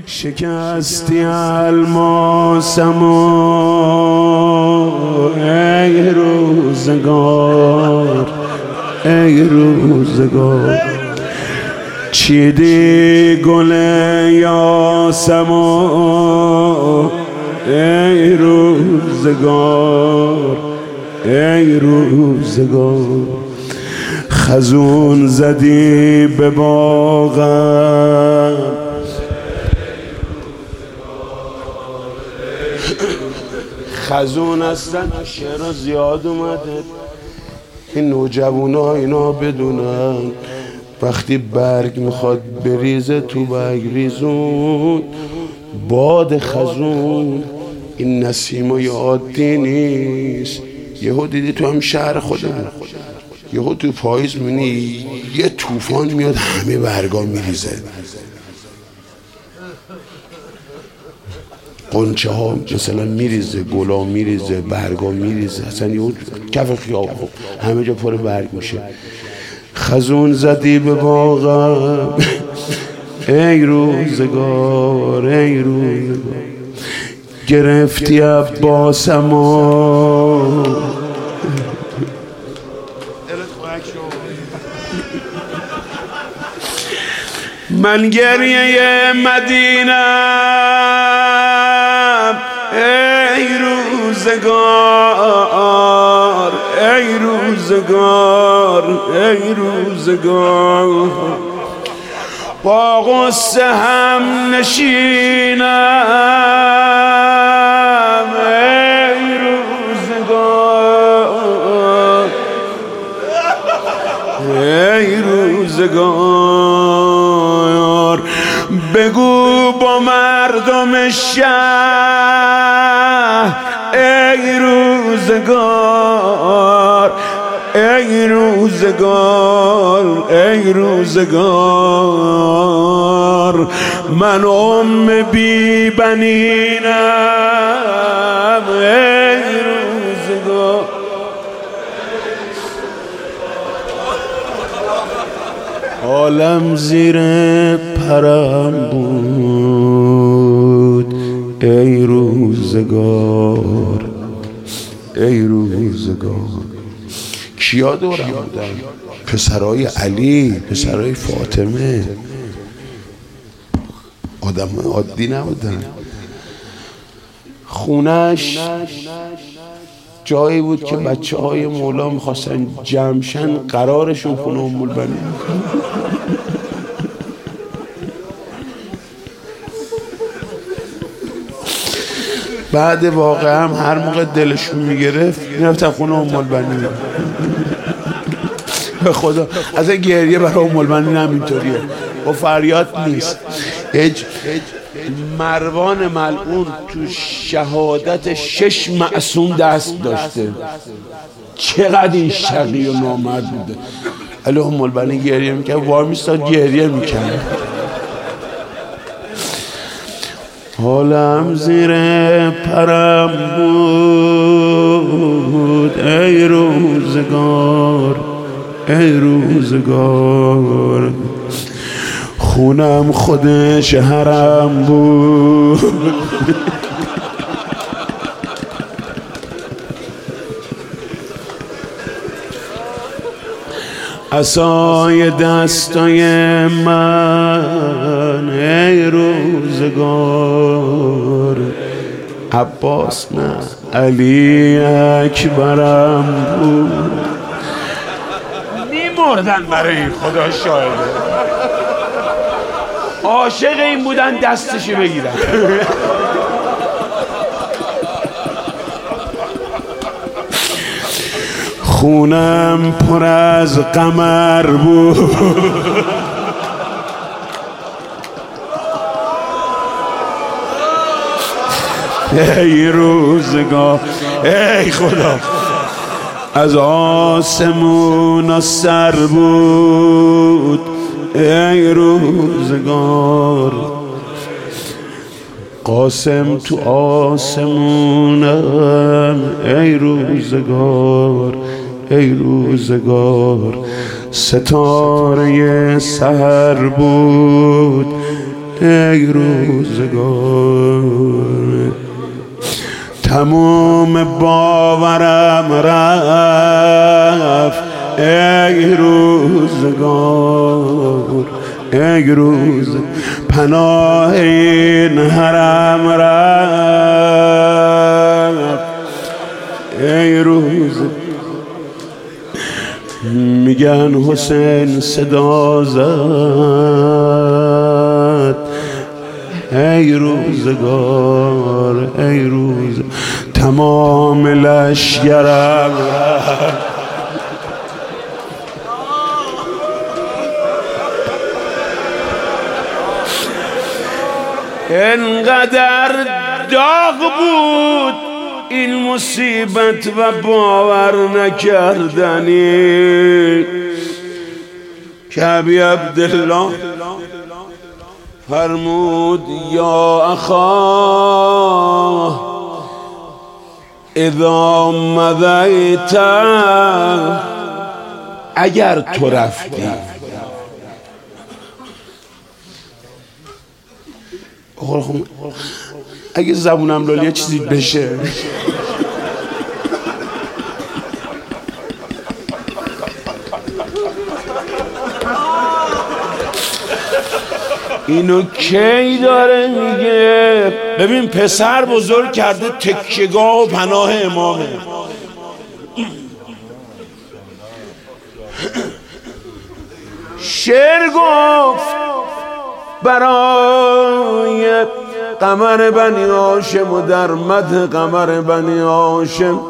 شکستی الماسمو ای روزگار ای روزگار، چیدی گل یاسمو ای روزگار ای روزگار، خزون زدی به باغم خزون هستن. شعر زیاد اومده، این نوجوانا اینا بدونن وقتی برگ میخواد بریزه تو برگ ریزون باد خزون، این نسیمای عادی نیست. یهو دیدی تو هم شهر خودمون یهو تو پاییز میبینی یه طوفان میاد همه برگا میریزه، قنچه ها مثلا میریزه، گلا میریزه، برگا میریزه، اصلا یه کف خیابون همه جا پر برگ میشه. خزون زدی به باغم ای روزگار ای روزگار، گرفتی عباسمو من گریه مدینم ای روزگار ای روزگار ای روزگار، با غصه هم نشینم ای روزگار ای روزگار، بگو با مردم شهر ای روزگار ای روزگار ای روزگار، من بی بنینم ای روزگار. عالم زیر پرم بود ای روزگار ای روزگار. کیا دورم بودن؟ پسرای علی، پسرای فاطمه، آدم عادی نبودن. خونش جایی بود که بچه های مولا میخواستن جمشن، قرارشون خونه ام البنین. بعد واقعا هم هر موقع دلشون میگرفت میرفتن خونه ام البنین. به خدا از گریه برای ام البنین هم اینطوریه، با فریاد نیست. مروان ملعون تو شهادت 6 معصوم دست داشته، چقدر این شقی و نامرد بوده. علی ام البنین گریه میکرد، وای میستاد گریه میکرد. حالم زیر پرم بود ای روزگار ای روزگار، خونم خود شهرم بود عصای دستای من ای روزگار، عباس نه علی اکبرم بود. میمردن برای این، خدا شاهده. عاشق این بودن دستشو بگیرن. خونم پر از قمر بود ای روزگار ای خدا، از آسمون سر بود ای روزگار، قاسم تو آسمونم ای روزگار ای روزگار، ستاره سحر بود ای روزگار تمام باورم رفت ای روزگار ای روز پناه این حرم رفت ای روز میگن حسین صدا زد ای روزگار ای روز تمام لشگرم انقدر داغ بود این مصیبت و باور نکردنی که ابی عبدالله فرمود یا اخا اذا مضیت اگر تو رفتی اگه زبونم لالیه چیزی بشه اینو کی داره میگه؟ ببین پسر بزرگ کرده تکیه‌گاه و پناه امامه. شعر گفت برای قمر بنی هاشم و در مدح قمر بنی هاشم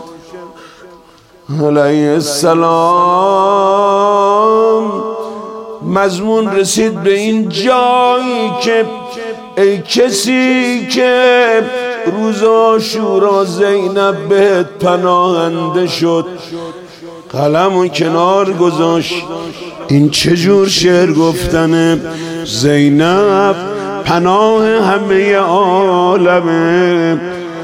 علیه السلام مضمون رسید به این جایی که ای کسی که روز عاشورا زینب بهت پناهنده شد قلمو کنار گذاشت. این چجور شعر گفتنه؟ زینب پناه همه عالمه،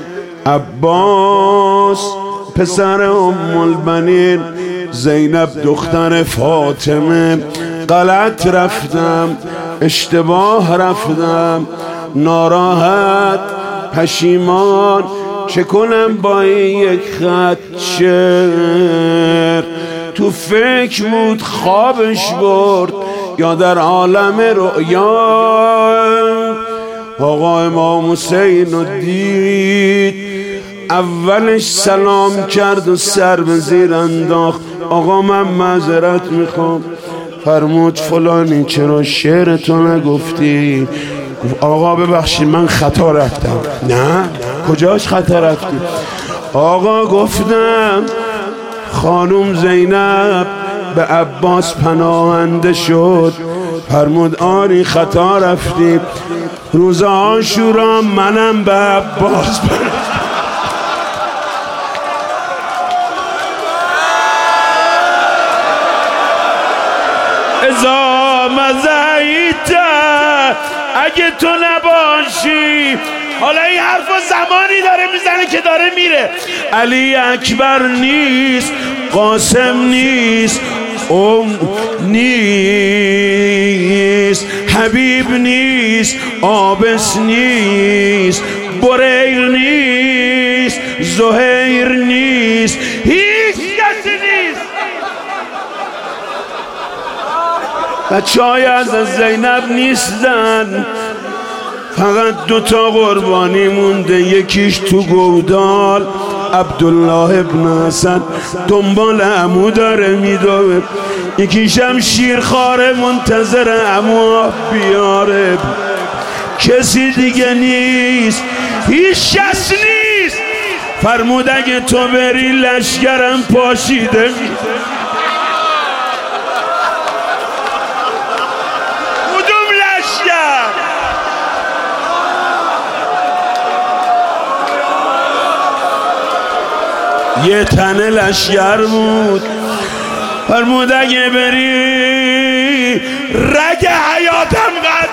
عباس پسر ام البنین، زینب دختر فاطمه. غلط رفتم، اشتباه رفتم، ناراحت پشیمان، چه کنم با این یک خط شعر؟ تو فکر بود خوابش برد یا در عالم رؤیا. آقا امام حسین رو دید، اولش سلام کرد و سر به زیر انداخت. آقا من معذرت میخوام. فرمود فلانی چرا شعر تو نگفتی؟ آقا ببخشید من خطا رفتم. نه کجاش خطا رفتی؟ آقا گفتم خانم زینب به عباس پناهنده شد. فرمود آری خطا رفتی، روز عاشورا منم به عباس ازا مزایت اگه تو نباشی. حالا این حرفا زمانی داره میزنه که داره میره. علی اکبر نیست، قاسم نیست، نیست، حبیب نیست، آبس نیست، بریر نیست، زهیر نیست، هیچ کسی نیست. بچه های از زینب نیستن، فقط دوتا قربانی مونده. یکیش تو گودال عبدالله ابن حسن دنبال عمو داره میدوه، یکیشم شیرخواره منتظر عمو بیاره. کسی دیگه نیست، هیچ کس نیست. فرمود اگه تو بری لشکرم پاشیده میده. کدوم لشکر؟ یه تنه لشکر بود. فرمود اگه بری رگ حیاتم